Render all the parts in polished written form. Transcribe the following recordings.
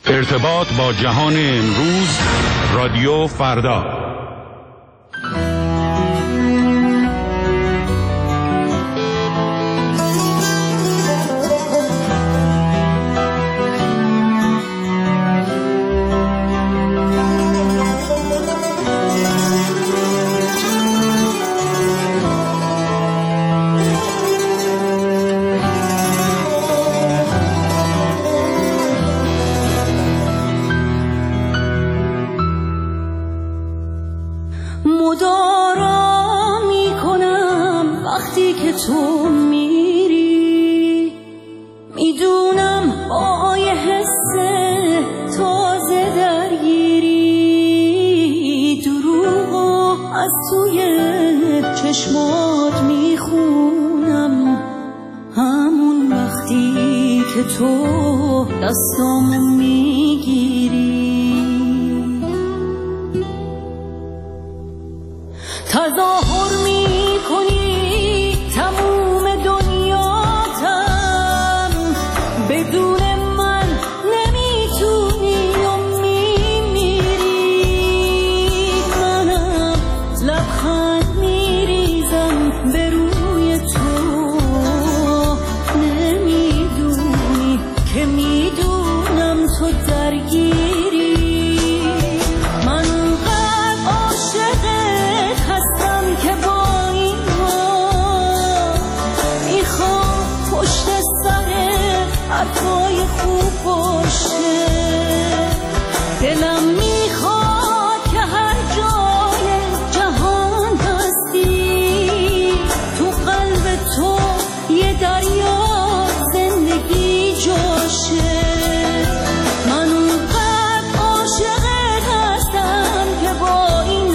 ارتباط با جهان امروز، رادیو فردا. مدارا میکنم وقتی که تو میری، میدونم با یه حس تازه درگیری، دروغو از توی چشمات میخونم، همون وقتی که تو دستامو میگیری. تظاهر میکنی تموم دنیاتم، بدون من نمیتونی و میمیری. منم لبخند میریزم به روی تو، نمیدونی که میدونم تو درگیری. من قد عاشقت هستم که با این حال میخوام پشت سر حرفای خوب باشه. دلم میخواد که هر جای جهان هستی، تو قلب تو یه دریا زندگی جاشه. من اونقدر عاشقت هستم که با این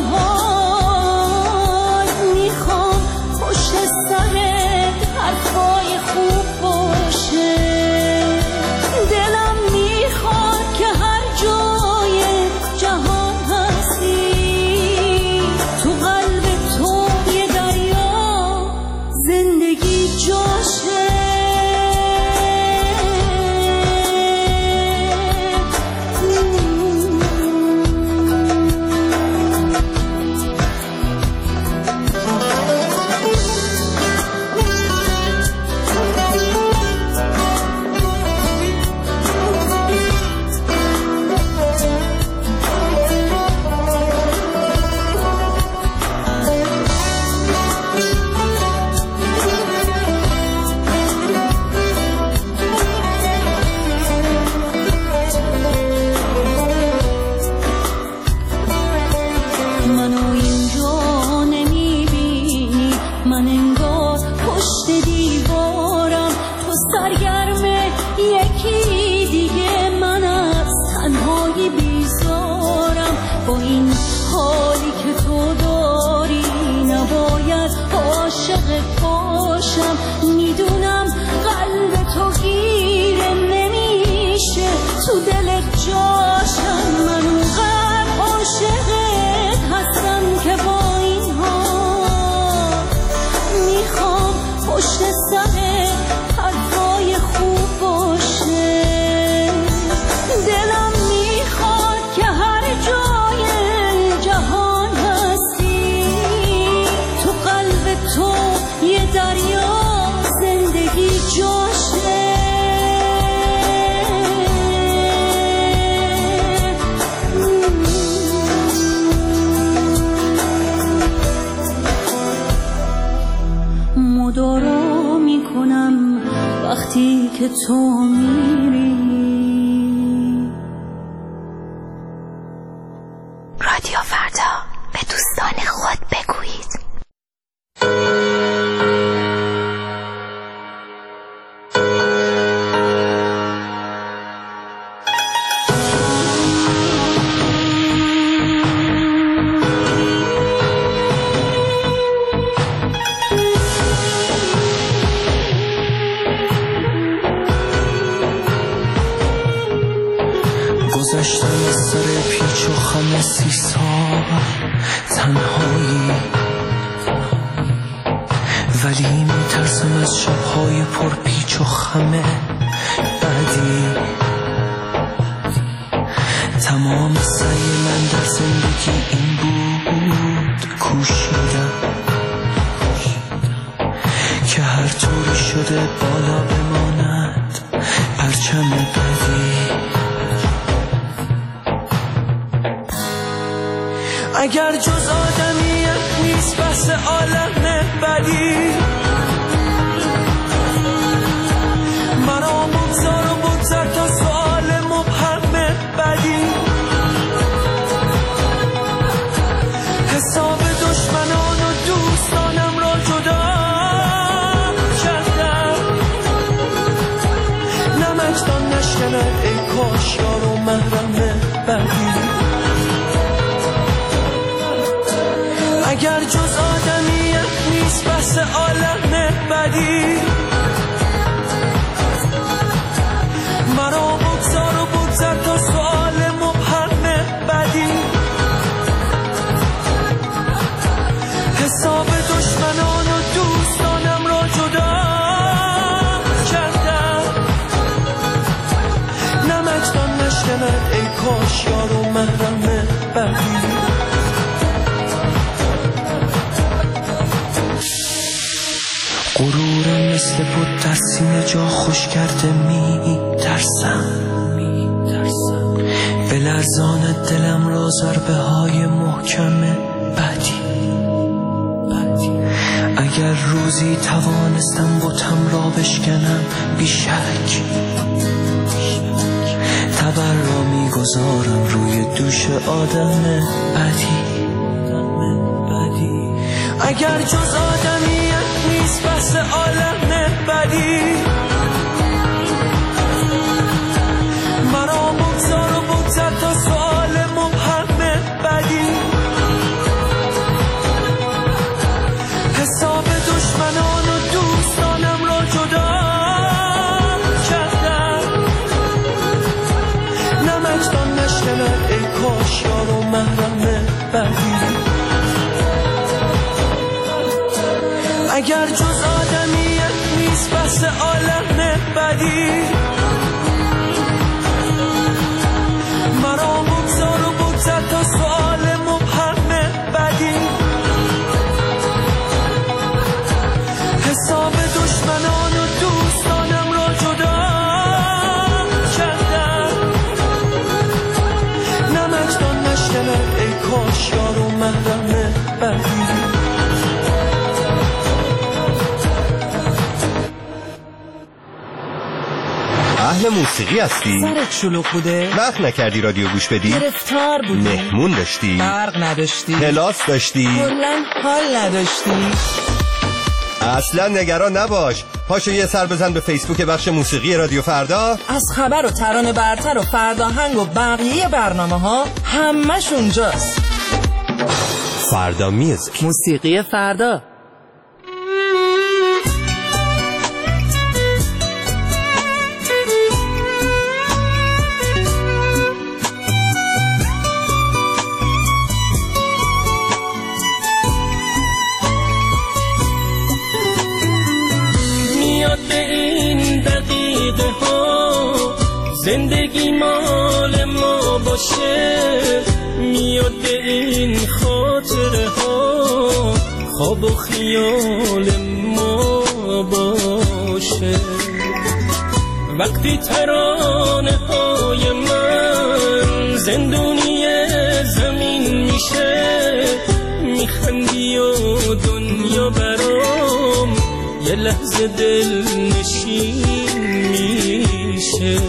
حال میخوام پشت سرت حرفای خوب باشه. دلم میخواد که هر جای جهان هستی، تو قلب تو یه دریا زندگی جاشه. منو اینجا نمیبینی، من انگار پشت دیوارم، تو سرگرم یکی دیگه، من از تنهایی بیزارم. با این حالی که تو داری نباید عاشقت باشم، میدونم قلب تو گیره نمیشه تو دلت جاشم. من اونقدر عاشقت هستم که با این حال میخوام پشت سر حرفای خوب باشه. دلم میخواد که هر جای جهان هستی، تو قلب تو یه دریا زندگی جاشه. مدارا میکنم وقتی که تو میری. رادیو فردا، به دوستان خود بگویید. گذشتم از سر پیچ و خم 30 سال تنهایی، ولی میترسم از شبهای پر پیچ و خم بعدی. زندگی این بود کوشیدم که هر طوری شده بالا بماند پرچم بدی. اگر جز آدمیت نیست بس عالم بدی، مرا بگذار و بگذر تا سوال مبهم بدی. حساب دشمنان و دوستانم را جدا کردم، نمکدان نشکند ای کاش یار و محرم بدی. اگر جز آدمیت نیست بس عالم بدی، مرا بگذار و بگذر تا سوال مبهم بدی. حساب دشمنان و دوستانم را جدا کردم، نمکدان نشکند ای کاش یار و محرم بدی. غرورم مثل بود در سینه جا خوش کرده می ترسم، به لرزان دلم را ضربه های محکم بدی. اگر روزی توانستم بتم را بشکنم بیشک، تبر را می گذارم روی دوش آدم بدی. اگر جز آدمیت نیست بس عالم بدی، مرا بگذار و بگذر تا سوال مبهم بدی. حساب دشمنان و دوستانم را جدا کردم، نمکدان نشکند ای کاش یار و محرم بدی. اگر جز آدمیت نیست بس عالم بدی، مرا بگذار و بگذر تا سوال مبهم بدی. حساب دشمنان و دوستانم را جدا کردم، نمکدان نشکند ای کاش یار و محرم بدی. اهل موسیقی هستی؟ سرت شلوغ بوده؟ وقت نکردی رادیو گوش بدی؟ گرفتار بودی؟ مهمون داشتی؟ برق نداشتی؟ کلاس داشتی؟ کلن حال نداشتی؟ اصلا نگران نباش، پاشو یه سر بزن به فیسبوک بخش موسیقی رادیو فردا. از خبر و ترانه برتر و فرداهنگ و بقیه برنامه ها همش اونجاست. فردا میوزیک، موسیقی فردا. زندگی مال ما باشه، میاد به این خاطره ها، خواب و خیال ما باشه. وقتی ترانه های من زندونی زمین میشه، میخندی و دنیا برام یه لحظه دل نشین میشه.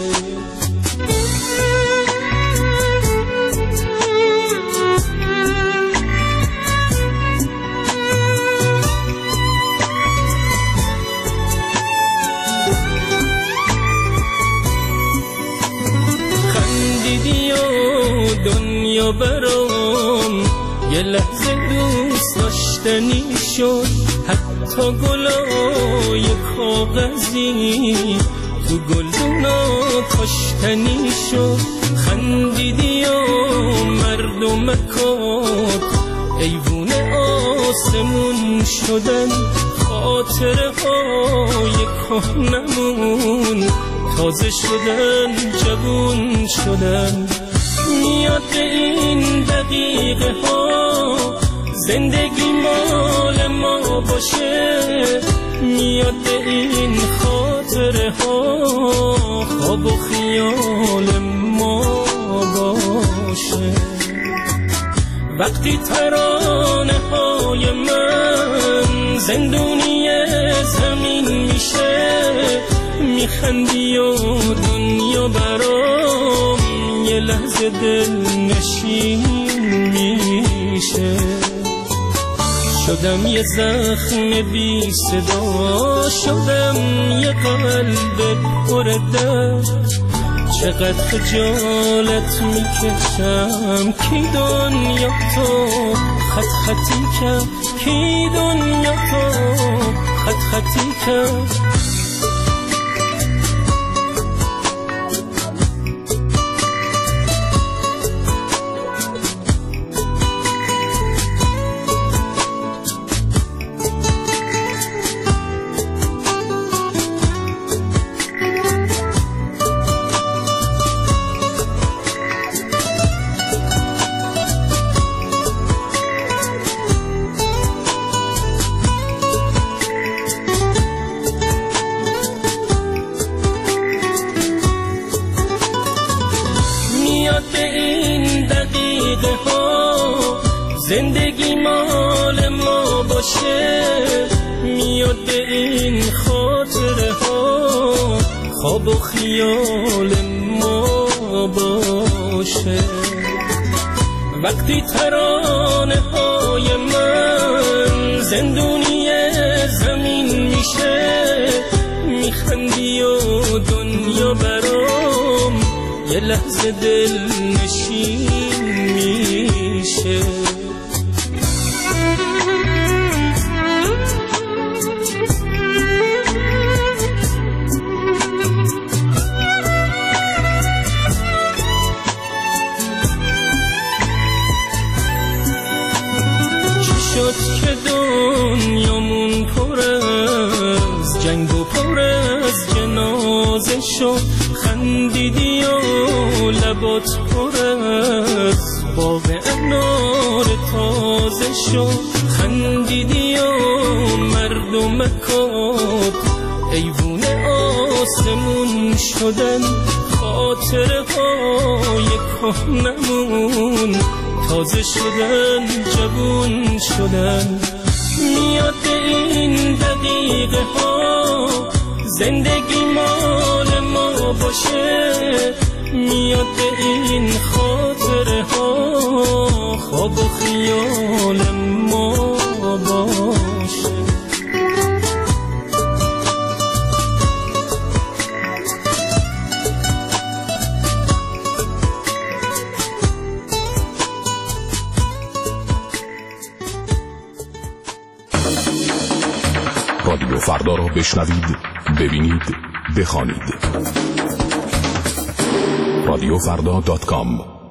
دنیا برام یه لحظه دوست داشتنی شد، حتی گلای کاغذی تو گلدونا کاشتنی شد. خندیدی و مردمکات ایوون آسمون شدن، خاطره های کهنمون تازه شدن، جوون شدن. میاد میاد این دقیقه ها زندگی مال ما باشه، میاد این خاطره ها خواب و خیال ما باشه. وقتی ترانه های من زندونی زمین میشه، میخندی و دنیا برام یه لحظه دل نشین میشه. شدم یه زخم بی صدا، شدم یه قلب پر درد، چقدر خجالت میکشم. کی دنیا تو خط خطی کرد، کی دنیا تو خط خطی کرد. زندگی مال ما باشه، میاد به این خاطره ها خواب و خیال ما باشه. وقتی ترانه های من زندونی زمین میشه، میخندی و دنیا برام یه لحظه دل نشین میشه. شد که دنیامون پر از جنگ و پر از جنازه شد، خندیدی و لبات پر از باغ انار تازه شد. خندیدی و مردمکات ایوون آسمون شدن، خاطره های کهنمون تازه شدن، جوون شدن. میاد این دقیقه ها زندگی مال ما باشه، میاد این خاطره ها خواب و خیال ما باشه. رادیو فردا را بشنوید، ببینید، بخوانید. radiofrda.com.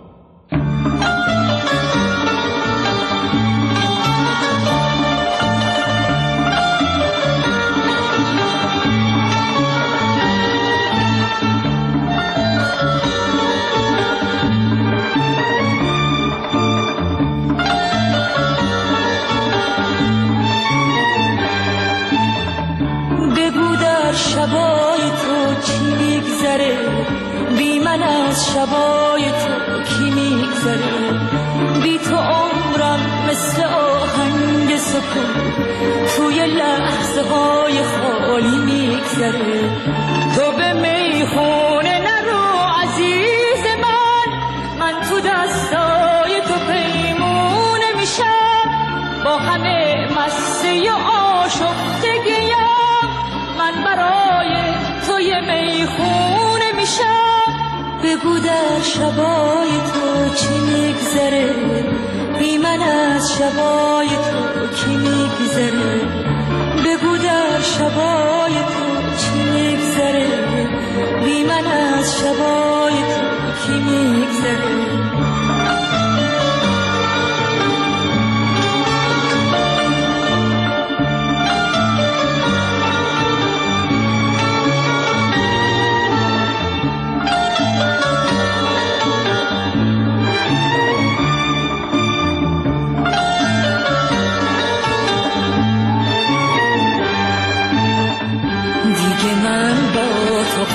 شبای تو چی میگذره، بی من از شبای تو کی میگذره. بی تو عمرم مثل آهنگ سکون توی لحظه های خالی میگذره. تو به میخونه نرو عزیز من تو دستای تو پیمونه میشم. با همه مستی و آشفتگیم من برای توی میخونه میشم. بگو در شبای تو چی میگذره، بی من از شبای تو کی میگذره. بگو در شبای تو چی میگذره، بی من از شبای تو کی میگذره.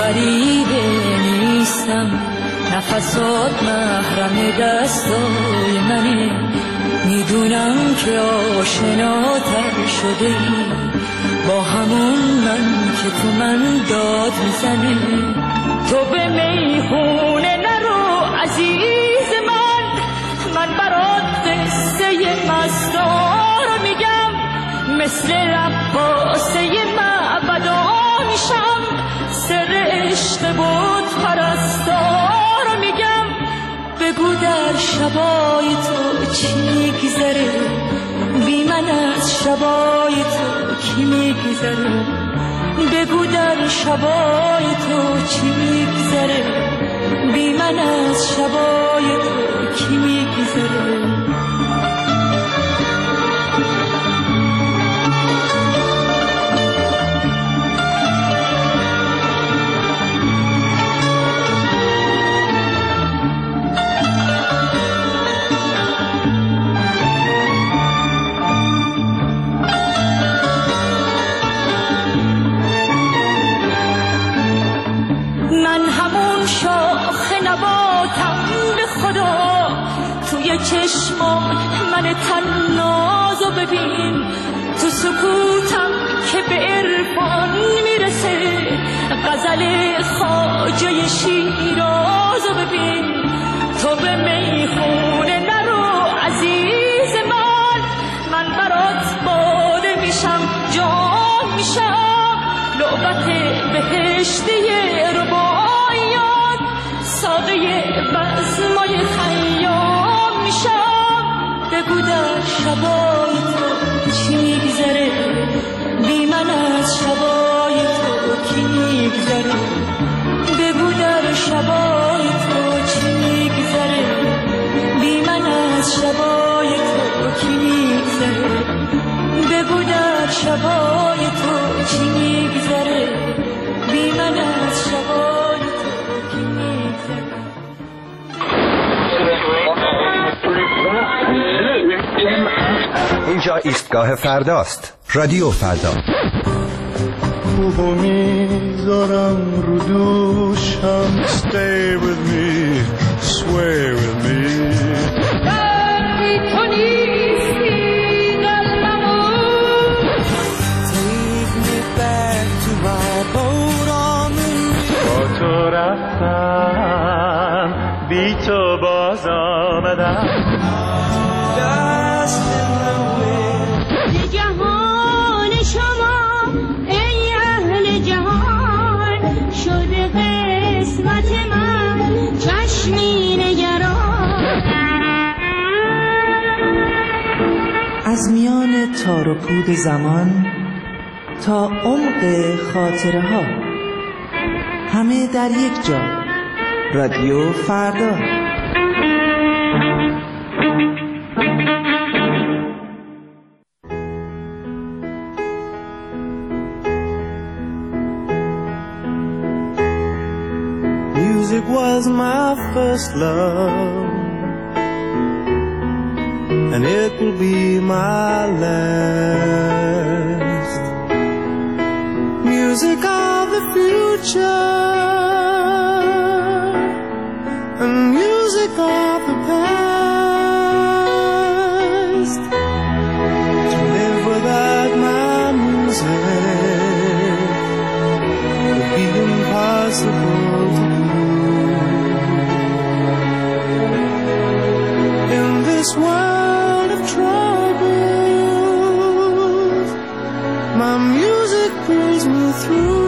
غریبه نیستم، نفسات محرم دستای منی، میدونم که آشناتر شده ای با همون من که تو من داد میزنی. تو به میخونه نرو عزیز من برات قصه مستار میگم، مثل رقاصه معبدا میشم، سر عشق بود پرستار میگم. بگو در شبای تو چی میگذره، بی من از شبای تو کی میگذره. بگو در شبای تو چی میگذره، بی من از شبای تو کی میگذره. توی چشمان من تنازو ببین، تو سکوتم که به عرفان میرسه، غزل خواجه شیرازو ببین. تو به میخونه نرو عزیز من برات باده میشم، جام میشم، لعبت بهشتی رباعیات، ساقه بزمای خیام میشم. بگو در شبای تو چی میگذره، بی من از شبای تو کی میگذره. بگو در شبای تو چی میگذره، بی من از شبای تو کی میگذره. بگو در شبای تو چی میگذره، بی من از شبای تو کی میگذره. اینجا ایستگاه فرداست، رادیو فردا. خوبو میذارم رو دوشم، stay with me, sway with me. بردی تو نیستی قلبمو، Take me back to my boat on the river. با تو رفتم، بی تو باز آمدم. Dust in the wind. جهان شما ای اهل جهان، شده قسمت من چشمی نگران. از میان تار و پود زمان تا عمق خاطره ها، همه در یک جا. رادیو فردا. Music was my first love, and it will be my last. Music of the future, and music of the past. To live without my music would be impossible to do. In this world of troubles, my music pulls me through.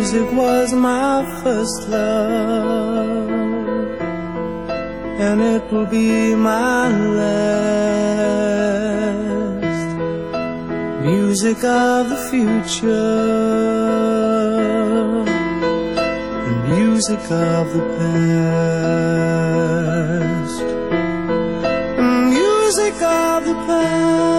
Music was my first love, and it will be my last. Music of the future, the music of the past, the music of the past.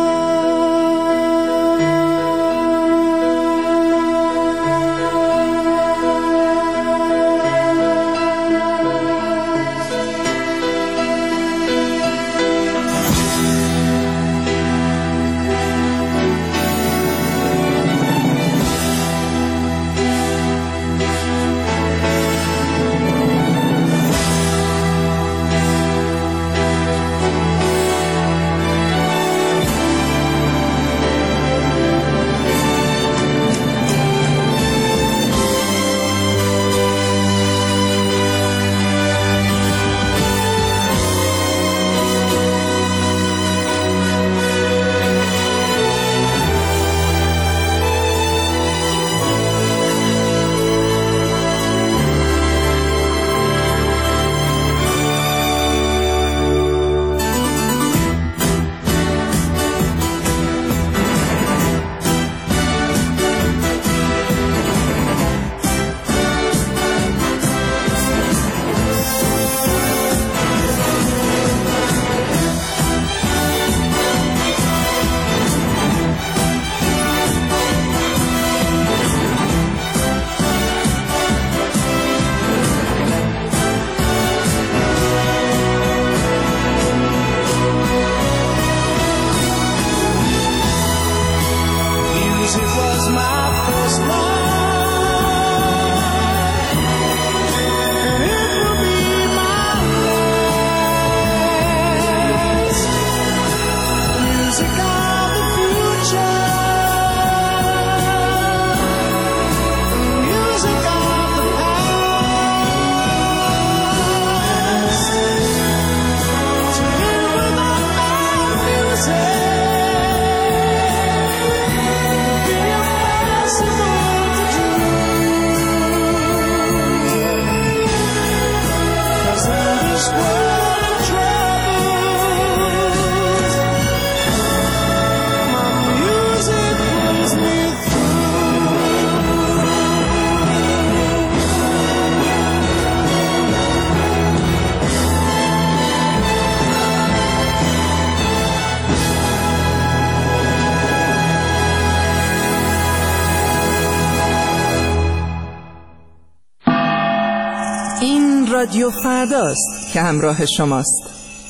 رادیو فرداست که همراه شماست.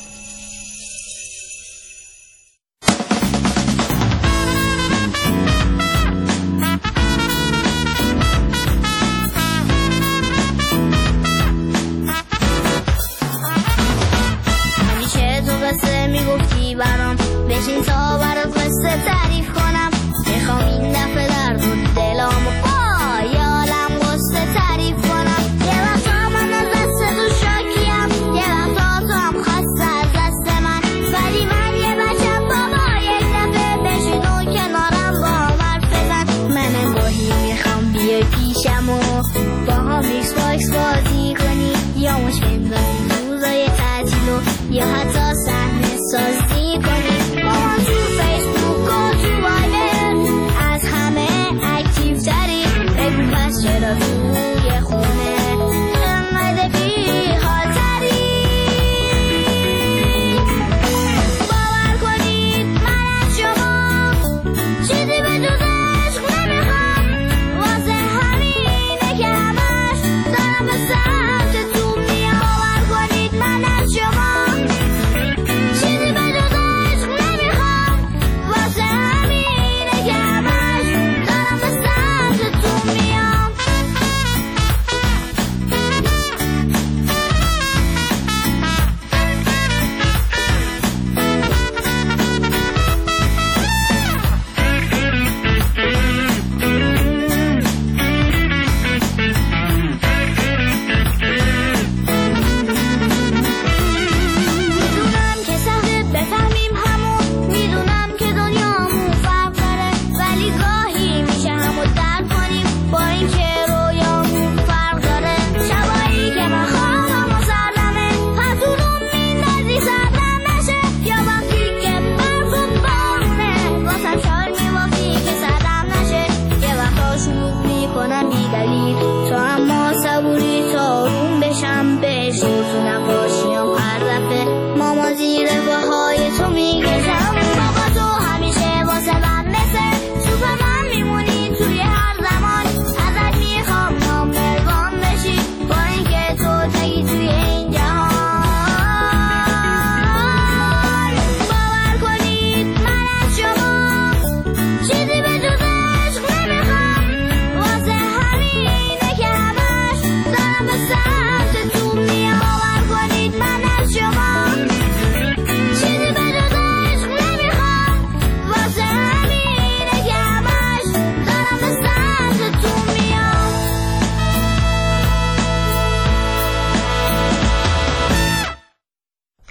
همیشه تو قصه میگفتی برام، بشین تا برات قصه تعریف کنم. میخوام این دفعه در رو دلام و پایالم قصه تعریف کنم. یه وقتا من از دست تو شاکیم، یه وقتا تو هم خسته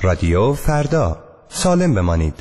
رادیو فردا، سالم بمانید.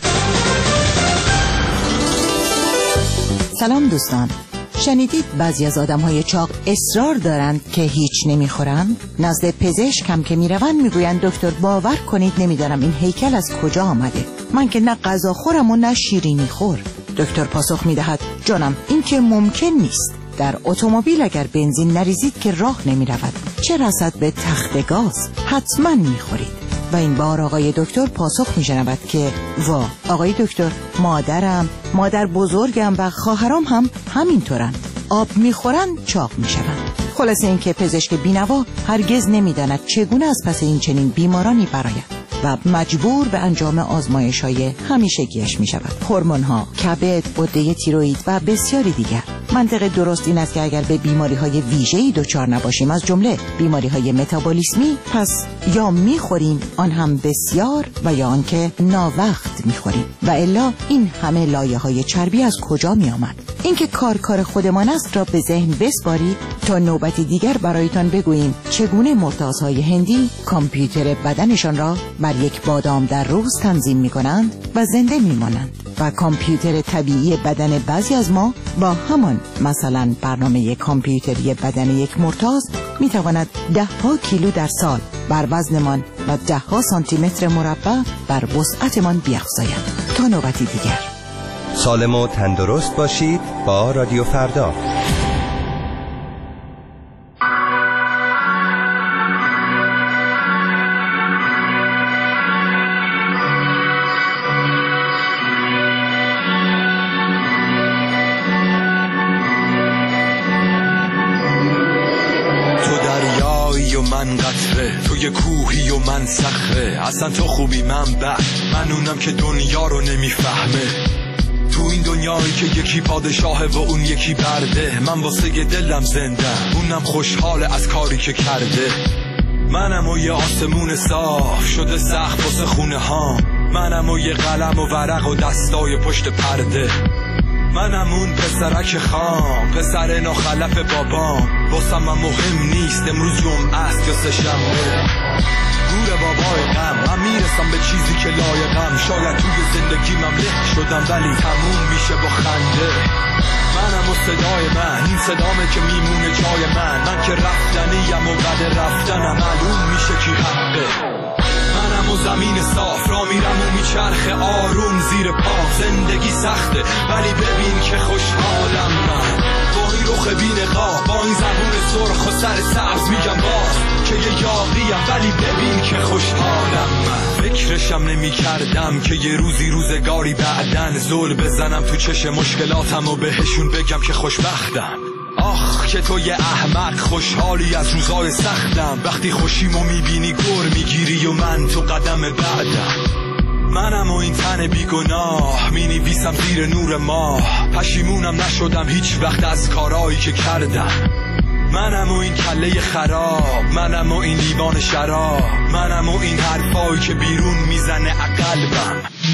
سلام دوستان، شنیدید بعضی از آدم‌های چاق اصرار دارند که هیچ نمیخورند؟ نزد پزشک هم که میروند میگویند دکتر باور کنید نمیدانم این هیکل از کجا آمده، من که نه غذا خورم و نه شیرینی خور. دکتر پاسخ میدهد جانم این که ممکن نیست. در اتومبیل اگر بنزین نریزید که راه نمیرود، چه رسد به تخت گاز؟ حتما میخورید. و این بار آقای دکتر پاسخ میشنود که وا آقای دکتر، مادر بزرگم و خواهرام هم همینطورند، آب میخورند چاق میشوند. خلاصه این که پزشک بینوا هرگز نمیداند چگونه از پس این چنین بیمارانی براید و مجبور به انجام آزمایش‌های همیشگیش می‌شود. هورمون‌ها، کبد، غده تیروئید و بسیاری دیگر. منطق درست این است که اگر به بیماری‌های ویژه‌ای دچار نباشیم، از جمله بیماری‌های متابولیسمی، پس یا می‌خوریم آن هم بسیار و یا آنکه ناوقت می‌خوریم و الا این همه لایه‌های چربی از کجا می‌آمد؟ اینکه کار خودمان است را به ذهن بسپارید تا نوبتی دیگر برایتان بگوییم چگونه مرتازهای هندی کامپیوتر بدنشان را بر یک بادام در روز تنظیم می‌کنند و زنده می‌مانند و کامپیوتر طبیعی بدن بعضی از ما با همان مثلا برنامه کامپیوتری بدن یک مرتاز می‌تواند 10 کیلو در سال بر وزنمان و 10 سانتی متر مربع بر وسعتمان بیفزاید. تا نوبتی دیگر سالم و تندرست باشید با رادیو فردا. من قطره، تو یه کوهی و من صخره، اصلا تو خوبی من بد، من اونم که دنیا رو نمیفهمه. تو این دنیایی که یکی پادشاهه و اون یکی برده، من واسه دلم زندم، اونم خوشحاله از کاری که کرده. منم و یه آسمون صاف شده سخت واسه خونه ها، منم و یه قلم و ورق و دستای پشت پرده. منم اون پسرک خام، پسر ناخلف بابام، واسم من مهم نیست امروز جمعه است یا سه‌شنبه. گور بابای غم، من میرسم به چیزی که لایقم، شاید توی زندگیمم له شدم ولی تموم میشه با خنده. منم و صدای من، این صدامه که میمونه جای من که رفتنیم و بعد رفتنم معلوم میشه کی حقه. منم و زمین صاف را میرم و میچرخه آروم زیر پا، زندگی سخته ولی ببین که خوشحالم من، با این رخ بی‌نقاب، با این زبون سرخ و سر سبز میگم باز که یه یاقیم ولی ببین که خوشحالم من. فکرشم نمی کردم که یه روزگاری بعدن زل بزنم تو چش مشکلاتم و بهشون بگم که خوشبختم. آخ که تو یه احمق خوشحالی از روزای سختم، وقتی خوشیمو میبینی گر میگیری و من تو قدم بعدم. منم و این تن بیگناه مینویسم زیر نور ماه، پشیمونم نشدم هیچ وقت از کارایی که کردم. منم و این کله خراب، منم و این لیوان شراب، منم و این حرفایی که بیرون میزنه قلبم.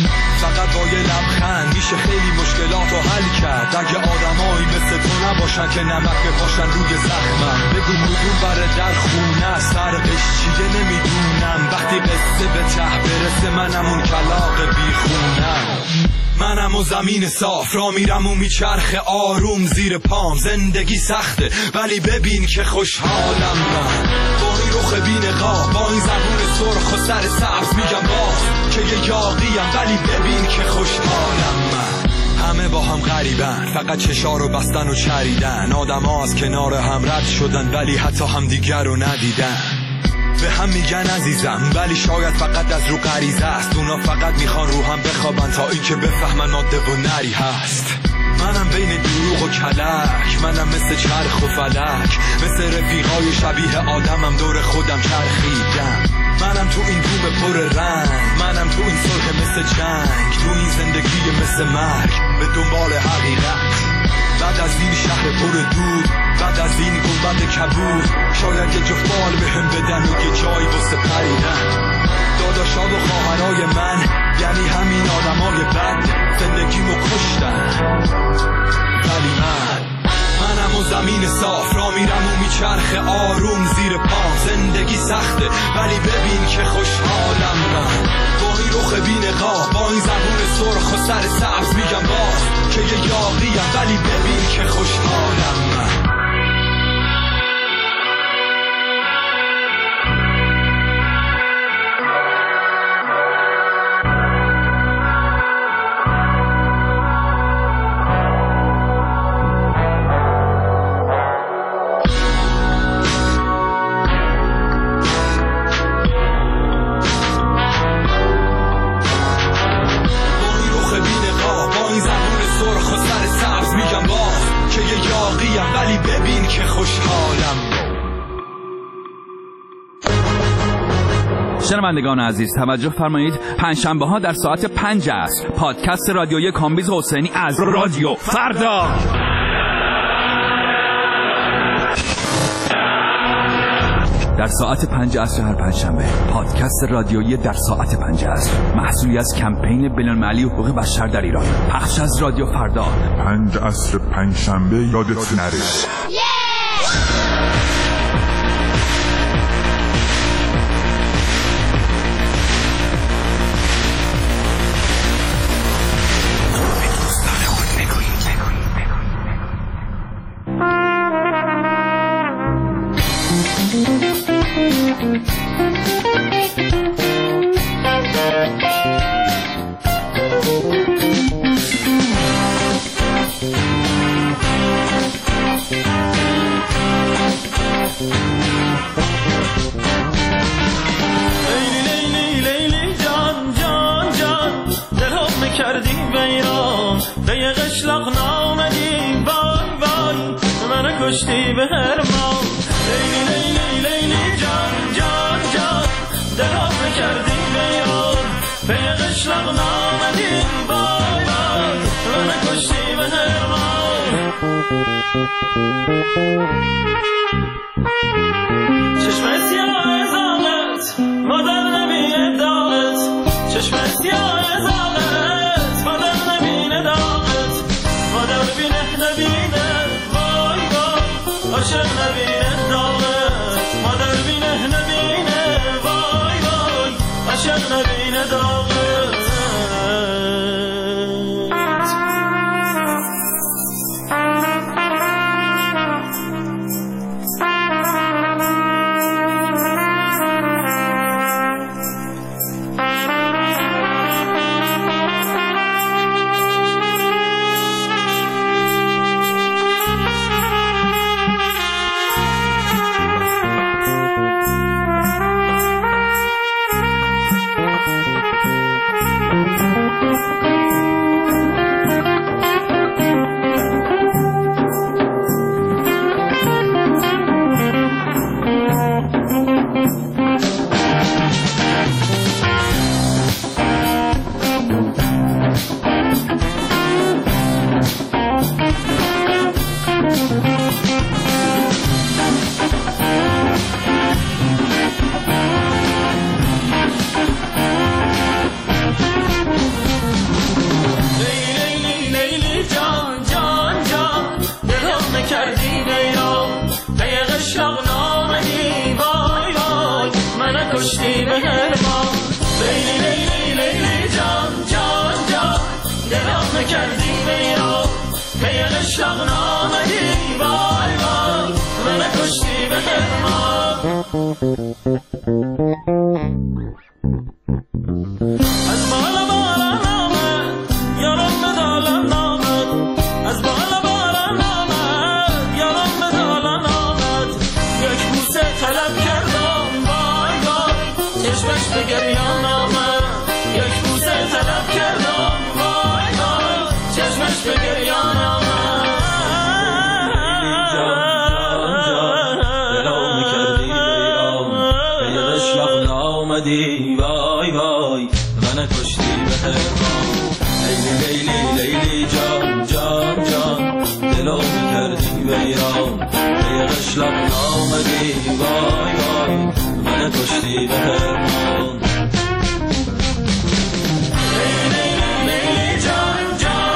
فقط با یه لبخند میشه خیلی مشکلاتو حل کرد، اگه آدمایی مثل تو نباشن که نمک بپاشن روی زخمم. بگو مدون بره در خونه سرقش چیه نمیدونم، وقتی قصه به ته برسه منم اون کلاغ بیخونم. منم و زمین صاف را میرم و میچرخه آروم زیر پام، زندگی سخته ولی ببین که خوشحالم من، با این رخ بی‌نقاب، با این زبون سرخ و سر سبز میگم باز که یه یاقیم ولی ببین که خوشحالم من. همه با هم غریبن، فقط چشا رو بستن و چریدن، آدم ها از کنار هم رد شدن ولی حتی هم دیگر رو ندیدن. به هم میگن عزیزم ولی شاید فقط از رو غریزه است، اونا فقط میخوان رو هم بخوابن تا این که بفهمن ماده و نری هست. منم بین دروغ و کلک، منم مثل چرخ و فلک، مثل رفیقای شبیه آدمم دور خودم چرخیدم. منم تو این بوم پر رنگ، منم تو این صلح مثل جنگ، تو این زندگی مثل مرگ به دنبال حقیقت. بعد از این شهر پر دود، بعد از این گنبد کبود، شاید یه جفت بال بهم بدن و یه جایی واسه پریدن. داداشا و خواهرای من یعنی همین آدمای بد، زندگیمو کشتن ولی منم و زمین صاف را میرم و میچرخه آروم زیر پا. زندگی سخته ولی ببین که خوشحالم من، با این رخ بی‌نقاب، با این زبون سرخ و سر سبز میگم باز که یه یاغیم، ولی ببین که خوشحالم من. ولی ببین که خوشحالم. شنوندگان عزیز توجه فرمایید، پنجشنبه ها در ساعت 5 عصر پادکست رادیویی کامبیز حسینی از رادیو فردا. در ساعت 5 عصر هر پنجشنبه پادکست رادیویی در ساعت 5 عصر، محصولی از کمپین بین‌المللی حقوق بشر در ایران، پخش از رادیو فردا. 5 عصر پنجشنبه یادت نره. کشتی به هرمان، لیلی لیلی لیلی جان جان جان، دلم کردی بیان، به قشلق نامدی بای بای، من کشتی به هرمان. چشم سیاه زاغت مادر نبینه داغت، چشم سیاه زاغت مادر نبینه داغت، مادر بینه نبینه عاشق نبینه داغت، مادر بینه نبینه وای وای، عاشق نبینه داغت.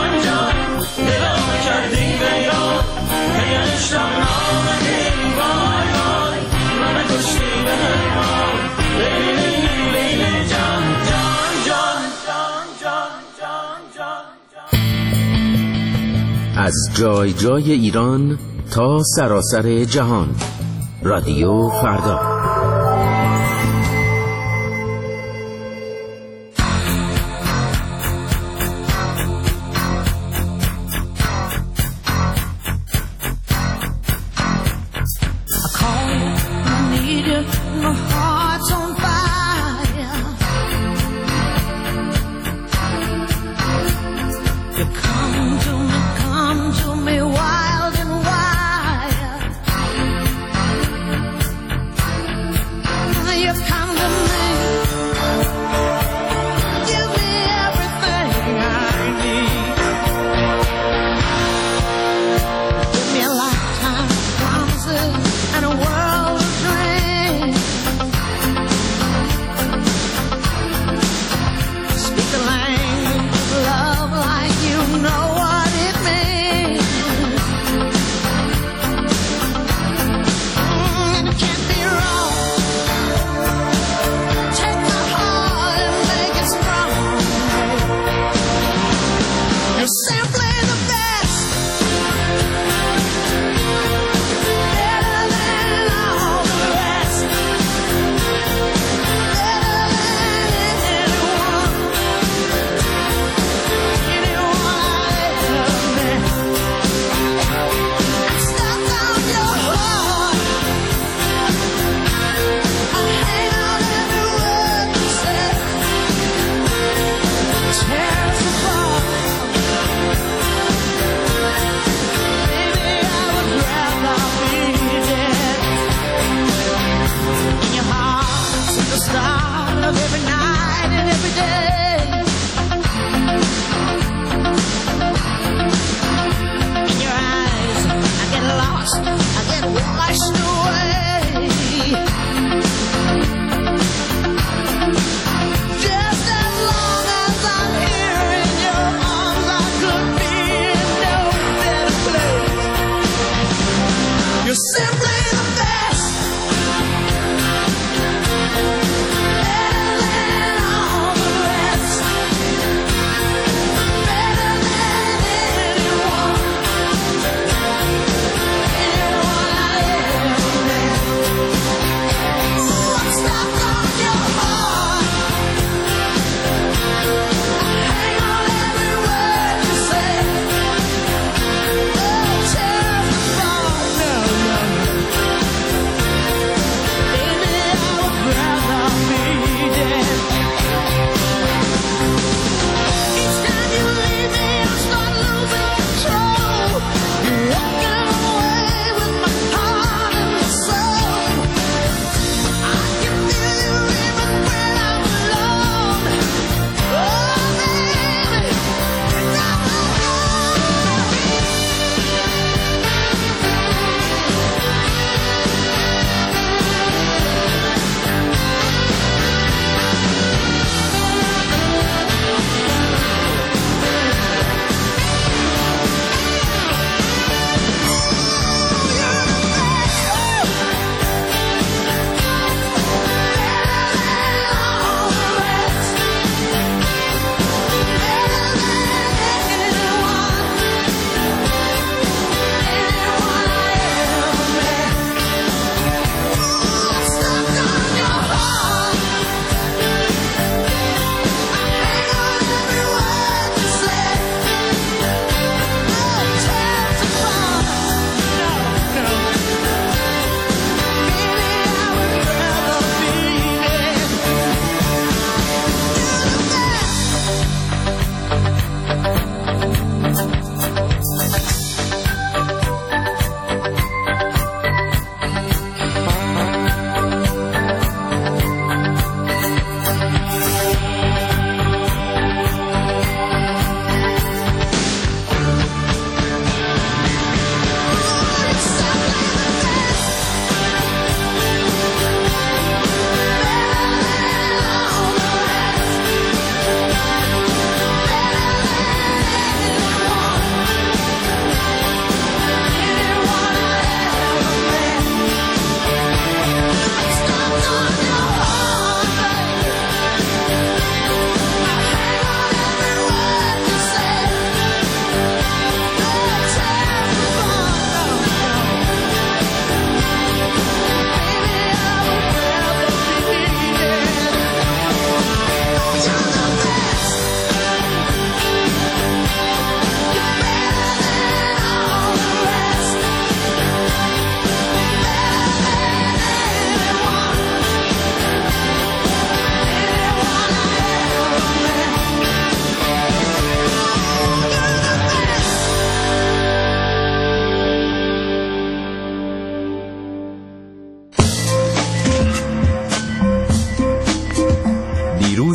کردی بیان، از جای جای ایران تا سراسر جهان. رادیو فردا.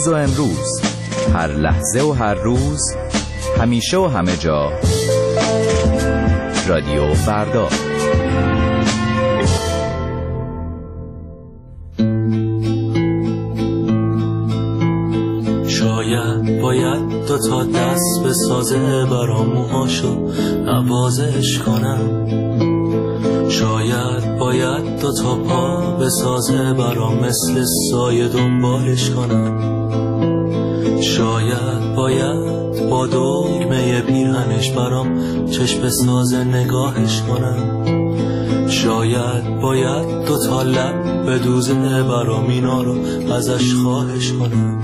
دیروز و امروز، هر لحظه و هر روز، همیشه و همه جا. رادیو فردا. شاید باید 2 تا دست به سازه برام موهاشو نوازش کنم، شاید باید 2 تا پا به سازه برام مثل سایه دنبالش کنم، شاید باید با دگمه پیرهنش برام چشم سازه نگاهش کنم، شاید باید 2 تا لب به دوزه برام اینا رو ازش خواهش کنم.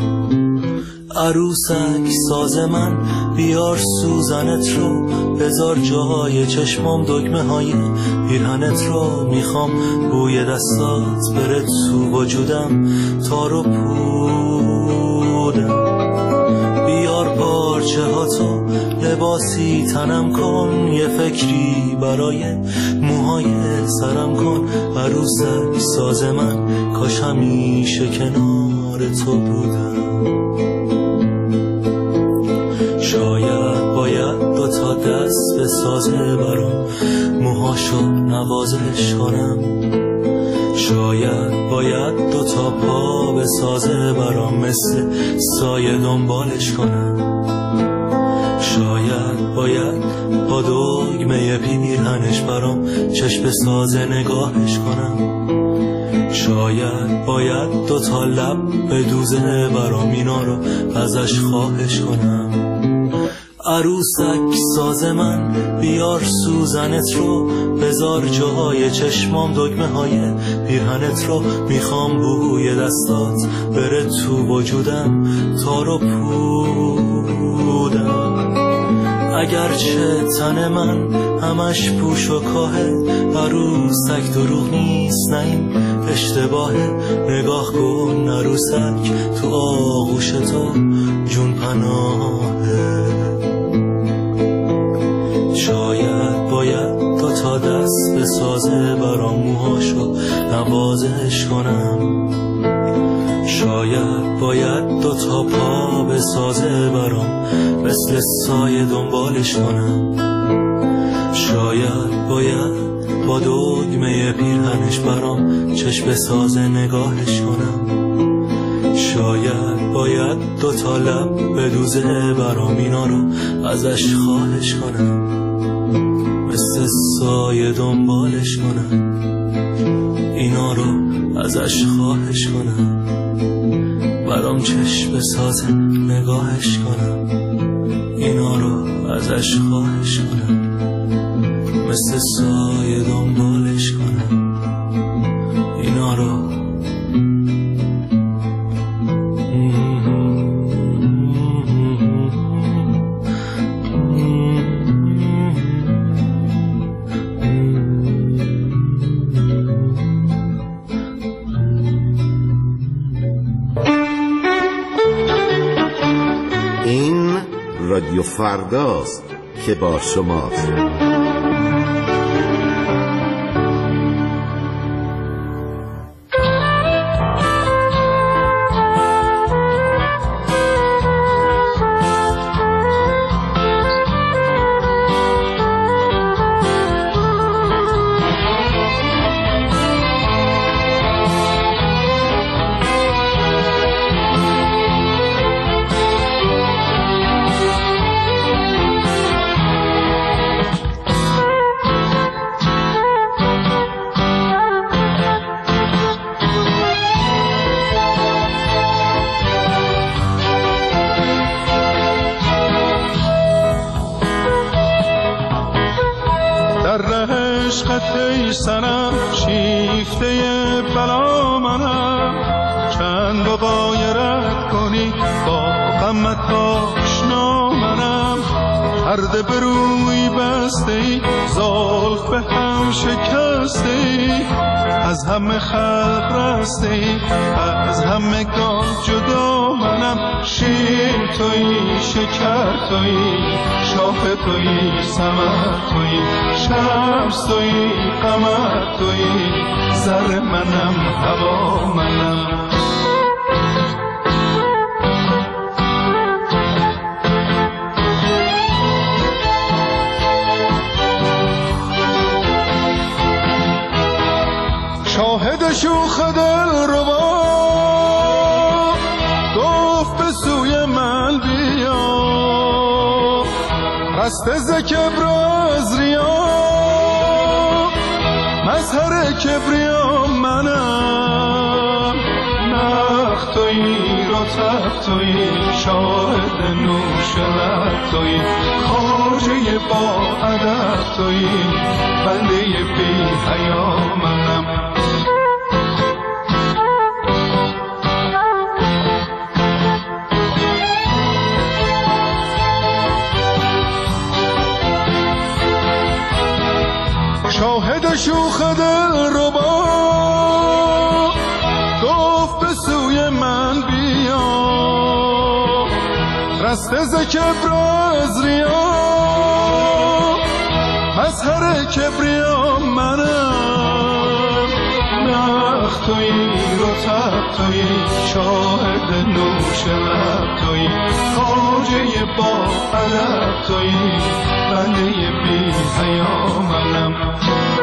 عروسک ساز من بیار سوزنت رو، بذار جای چشمام دگمه های پیرهنت رو، میخوام بوی دستات بره تو وجودم تار و پودم. بیار پارچه ها تو لباسی تنم کن، یه فکری برای موهای سرم کن. عروسک ساز من کاش همیشه کنار تو بودم. شاید باید 2 تا دست به سازه برام موهاشو نوازش کنم، شاید باید 2 تا پا به سازه برام مثل سایه دنبالش کنم، شاید باید با دگمه پیرهنش برام چشم سازه نگاهش کنم، شاید باید 2 تا لب به دوزه برام اینا رو ازش خواهش کنم. عروسک ساز من بیار سوزنت رو، بذار جای چشمام دگمه های پیرهنت رو، میخوام بوی دستات بره تو وجودم تار و پودم. اگرچه تن من همش پوش و کاهه، عروسک دروغ نیست نه این اشتباهه. نگاه کن عروسک تو آغوش تو جون پناهه. شاید باید 2 تا دست به سازه برام موهاشو نوازش کنم، شاید باید 2 تا پا به سازه برام مثل سایه دنبالش کنم، شاید باید با دگمه پیرهنش برام چشم سازه نگاهش کنم، شاید باید 2 تا لب به دوزه برام اینا رو ازش خواهش کنم، مثل سایه دنبالش کنم، اینا رو ازش خواهش کنم، برام چشم سازه نگاهش کنم، اینا رو ازش خواهش کنم، مثل سایه دنبالش کنم، اینا رو. این رادیو فرداست که با شماست. سنم شیفته بلا منم، چند با غایرت کنی با غمت آشنا منم، پرده به روی بسته ای زلف به هم شکسته ای، از همه خلق رسته ای از همه گان جدا منم، شیر تویی شکر تویی شاخ تویی ثمر تویی شمس تویی قمر تویی زر منم هوا منم. شاهد شوخ دل ربا گفت به سوی من بیا، رسته ز کبر از ریا، مظهر کبریا منم. نخ تویی رتب تویی شاهد نوش لب تویی، خواجه با ادب تویی، بنده بی حیا منم. شاهد شوخ دل ربا گفت به سوی من بیا، رسته ز کبر از ریا، مظهر کبریا منم. نخ تویی رتب تویی شاهد نوش لب تویی، خواجه با ادب تویی، بنده بی حیا منم.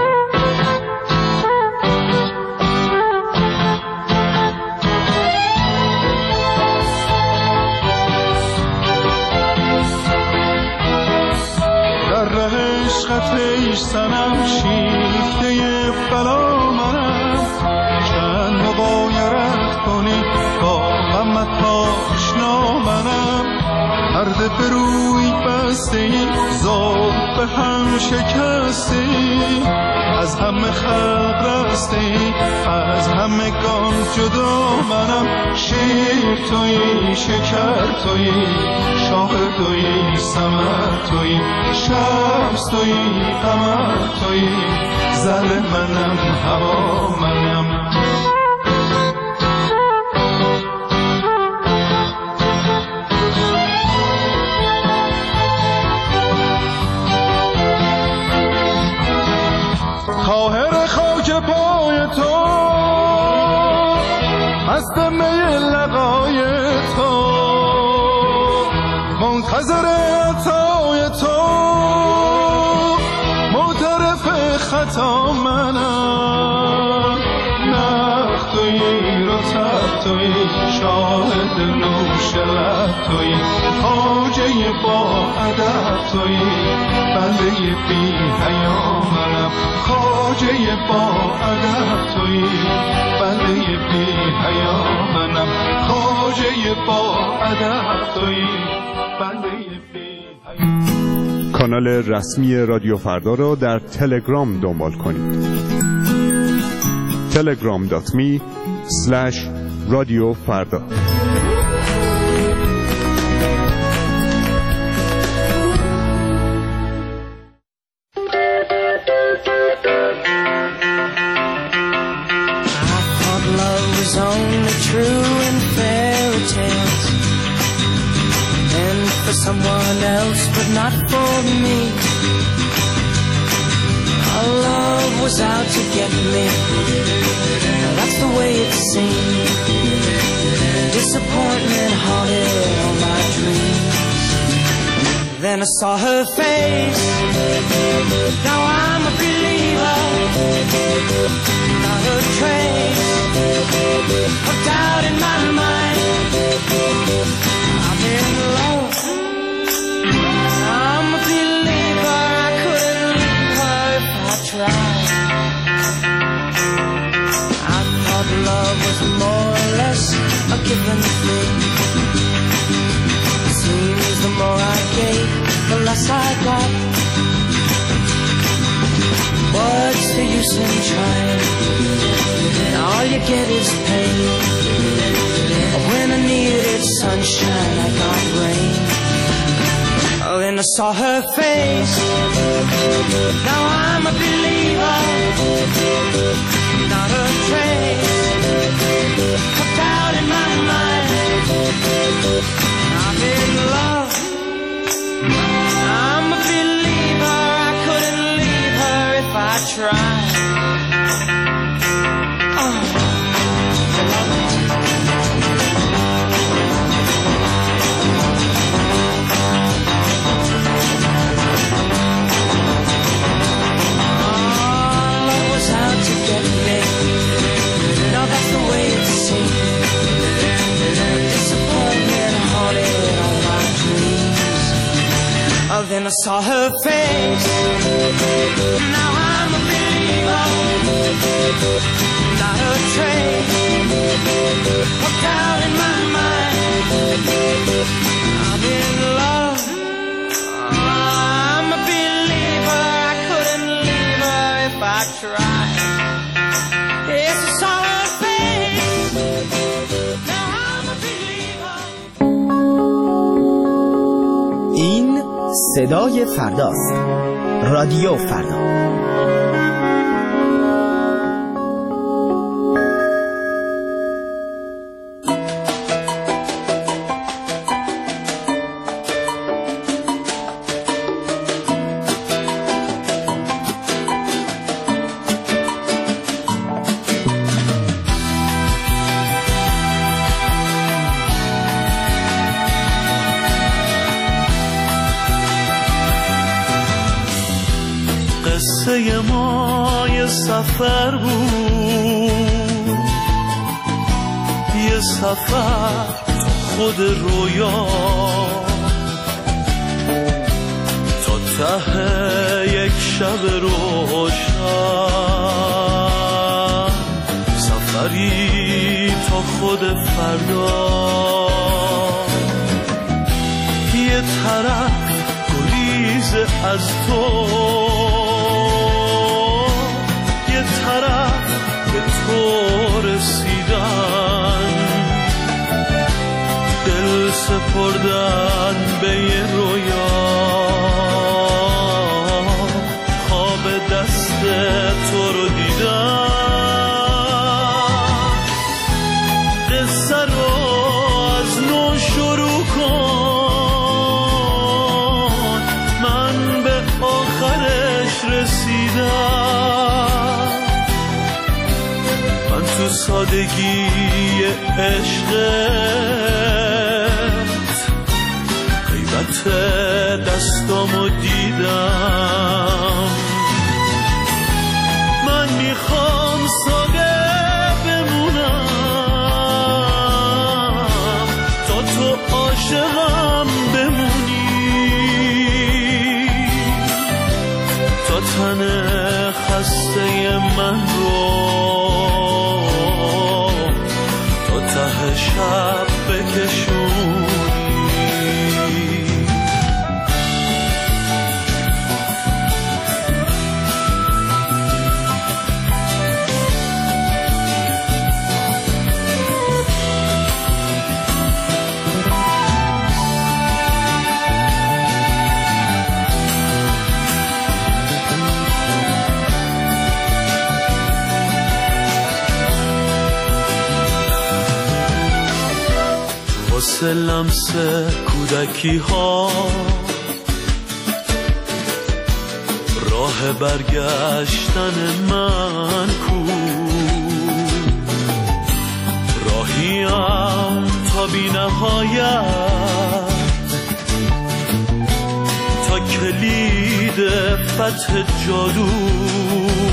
عشقت سنم شیفته بلا منم، چند مغایرت کنی با غمت آشنا منم. پرده به روی بسته ای ذوق به هم شکسته ای، از همه خلق رسته ای از همگان جدا منم. شیر تویی شکر تویی شاه تویی ثمر تویی، شمس تویی قمر تویی، زل منم هوا منم. طاهر خاک پای تو، مست می لقای تو، منتظر عطای تو، معترف خطا منم. نخ تویی رتب تویی شاهد نوش لب تویی، خواجه با ادب تویی، بنده بی حیا منم. خواجه با ادب تویی، بنده بی حیا منم. خواجه با ادب تویی، بنده بی حیا. کانال رسمی رادیو فردا را در تلگرام دنبال کنید. telegram.me/رادیو فردا. Someone else, but not for me. Our love was out to get me. That's the way it seemed. Disappointment haunted all my dreams. Then I saw her face. Now I'm a believer. Not a trace of doubt in my mind. I'm in love. I'm a believer, I couldn't leave her if I tried. I thought love was more or less a given thing. It seems the more I gave, the less I got. What's the use in trying? All you get is pain. When I needed sunshine, I got rain. Then I saw her face. Now I'm a believer. Not a trace of doubt in my mind. I'm in love. I'm a believer. I couldn't leave her if I tried. saw her face. Now I'm a believer, not a trace of doubt in my mind. I'm in love, I'm a believer. I couldn't leave her if I tried. It's a saw her face. Now I'm a believer. این صدای فرداست. رادیو فردا. قصه ما یه سفر بود، یه سفر خود رویا تا ته یک شب روشن، سفری تا خود فردا. یه طرف گریز از تو، یه طرف به تو رسیدن، دل سپردن به یه رویا، خواب دست تو رو دیدن. قصه رو از نو شروع کن، من به آخرش رسیدم. من تو سادگی عشقت غیبت دستامو دیدم. من میخوام ساده بمونم تا تو عاشقم بمونی، تا تن خسته من رو تا ته شب بکشونی. واسه لمس کودکی ها راه برگشتن من کو، راهیم تا بی نهایت، تا کلید فتح جادو